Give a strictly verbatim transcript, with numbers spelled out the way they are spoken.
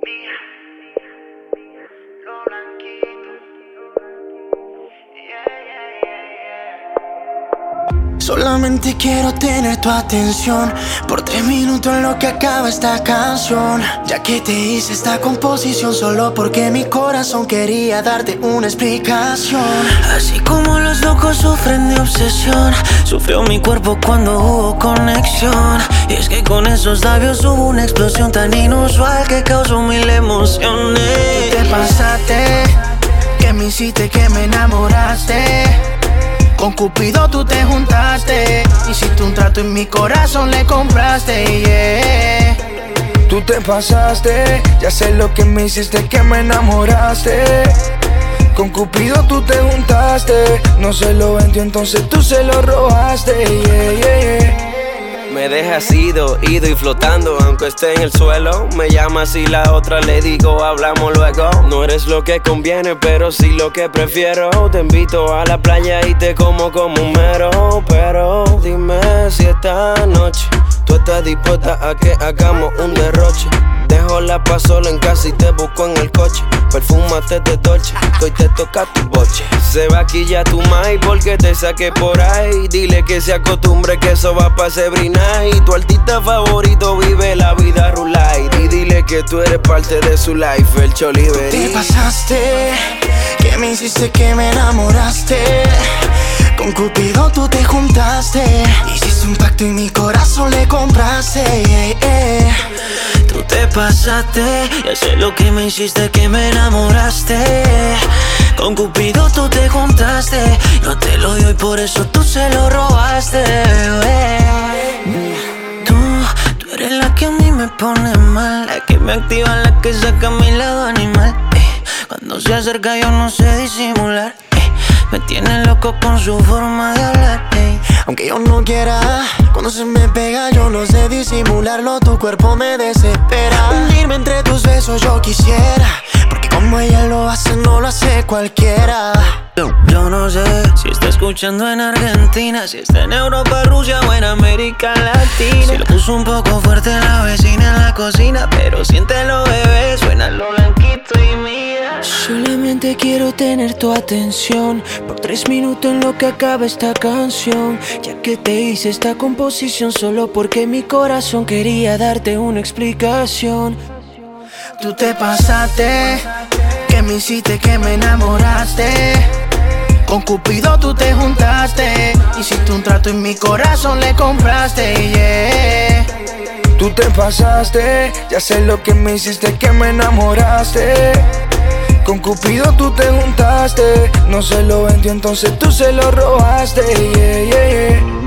Lo blanquito. Yeah, yeah, yeah, yeah. Solamente quiero tener tu atención por tres minutos en lo que acaba esta canción. Ya que te hice esta composición solo porque mi corazón quería darte una explicación. Así como los locos sufren de obsesión, sufrió mi cuerpo cuando hubo conexión. Y es que con esos labios hubo una explosión tan inusual que causó mil emociones. Tú te pasaste, que me hiciste que me enamoraste. Con Cupido tú te juntaste, hiciste un trato y mi corazón le compraste, yeah. Tú te pasaste, ya sé lo que me hiciste que me enamoraste. Con Cupido tú te juntaste, no se lo vendió entonces tú se lo robaste, yeah, yeah, yeah. Me dejas ido, ido y flotando aunque esté en el suelo. Me llamas y la otra le digo hablamos luego. No eres lo que conviene pero sí lo que prefiero. Te invito a la playa y te como como un mero. Pero dime si esta noche tú estás dispuesta a que hagamos un derroche. Dejo la pasola en casa y te busco en el coche. Perfúmate de Dolce, hoy te toca tu boche. Se va aquí ya tu mai porque te saqué por ahí. Dile que se acostumbre que eso va pa' Sebrina. Y tu artista favorito vive la vida rulay. Y dile que tú eres parte de su life, el Cholivery. Te pasaste, que me hiciste que me enamoraste. Con Cupido tú te juntaste, hiciste un pacto y mi corazón le compraste, yeah, yeah. Tú te pasaste, ya sé lo que me hiciste que me enamoraste. Con Cupido tú te juntaste, no te lo dio y por eso tú se lo robaste, bebé. Tú, tú eres la que a mí me pone mal, la que me activa, la que saca mi lado animal, eh. Cuando se acerca yo no sé disimular, eh. Me tiene loco con su forma de hablar, eh. Aunque yo no quiera, cuando se me pega yo no sé disimularlo. Tu cuerpo me desespera. Hundirme entre tus besos yo quisiera, porque como ella lo hace no lo hace cualquiera. Yo no sé si está escuchando en Argentina, si está en Europa, Rusia o en América Latina. Si lo puso un poco fuerte la vecina en la cocina, pero siéntelo, bebé, suena lo blanquito y mira. Solamente quiero tener tu atención por tres minutos en lo que acaba esta canción. Ya que te hice esta composición solo porque mi corazón quería darte una explicación. Tú te pasaste, que me hiciste que me enamoraste. Con Cupido tú te juntaste, hiciste un trato y mi corazón le compraste, yeah. Tú te pasaste, ya sé lo que me hiciste que me enamoraste. Con Cupido tú te juntaste, no se lo vendió entonces tú se lo robaste, yeah, yeah, yeah.